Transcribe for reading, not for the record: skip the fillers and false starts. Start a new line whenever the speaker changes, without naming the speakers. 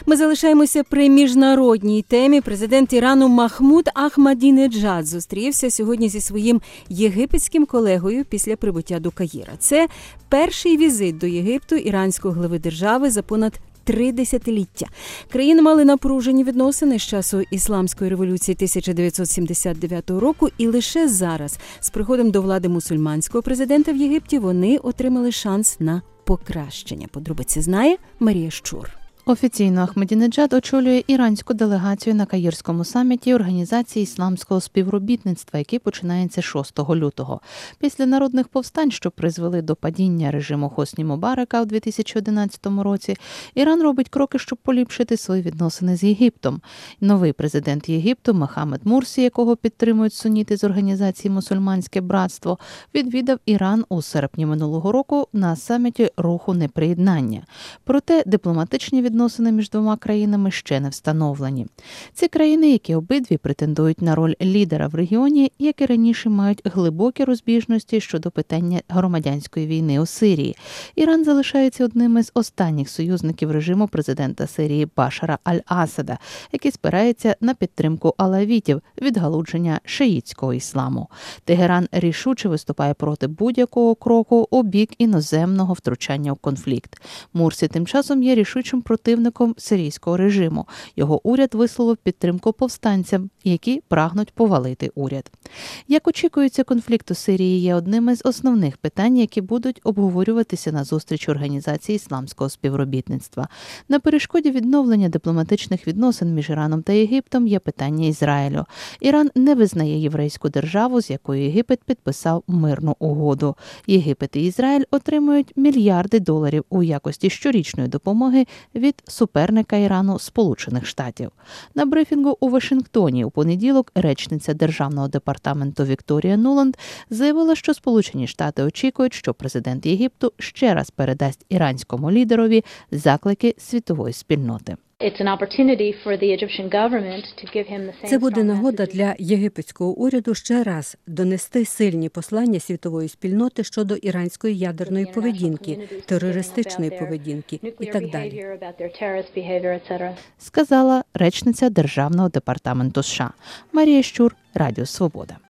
Ми залишаємося при міжнародній темі. Президент Ірану Махмуд Ахмадінеджад зустрівся сьогодні зі своїм єгипетським колегою після прибуття до Каїра. Це перший візит до Єгипту іранського глави держави за понад 3 десятиліття. Країни мали напружені відносини з часу Ісламської революції 1979 року, і лише зараз, з приходом до влади мусульманського президента в Єгипті, вони отримали шанс на покращення. Подробиці знає Марія Щур.
Офіційно Ахмадінеджад очолює іранську делегацію на Каїрському саміті Організації ісламського співробітництва, який починається 6 лютого. Після народних повстань, що призвели до падіння режиму Хосні Мубарака у 2011 році, Іран робить кроки, щоб поліпшити свої відносини з Єгиптом. Новий президент Єгипту Мохаммед Мурсі, якого підтримують сунніти з організації «Мусульманське братство», відвідав Іран у серпні минулого року на саміті руху неприєднання. Проте дипломатичні відносини між двома країнами ще не встановлені. Ці країни, які обидві претендують на роль лідера в регіоні, як і раніше, мають глибокі розбіжності щодо питання громадянської війни у Сирії. Іран залишається одним із останніх союзників режиму президента Сирії Башара Аль-Асада, який спирається на підтримку алавітів, відгалудження шиїтського ісламу. Тегеран рішуче виступає проти будь-якого кроку у бік іноземного втручання в конфлікт. Мурсі тим часом є рішучим противником сирійського режиму. Його уряд висловив підтримку повстанцям, які прагнуть повалити уряд. Як очікується, конфлікт у Сирії є одним із основних питань, які будуть обговорюватися на зустріч Організації ісламського співробітництва. На перешкоді відновлення дипломатичних відносин між Іраном та Єгиптом є питання Ізраїлю. Іран не визнає єврейську державу, з якою Єгипет підписав мирну угоду. Єгипет і Ізраїль отримують мільярди доларів у якості щорічної допомоги від суперника Ірану Сполучених Штатів. На брифінгу у Вашингтоні у понеділок речниця Державного департаменту Вікторія Нуланд заявила, що Сполучені Штати очікують, що президент Єгипту ще раз передасть іранському лідерові заклики світової спільноти.
Це буде нагода для єгипетського уряду ще раз донести сильні послання світової спільноти щодо іранської ядерної поведінки, терористичної поведінки і так далі.
Сказала речниця Державного департаменту США. Марія Щур, Радіо Свобода.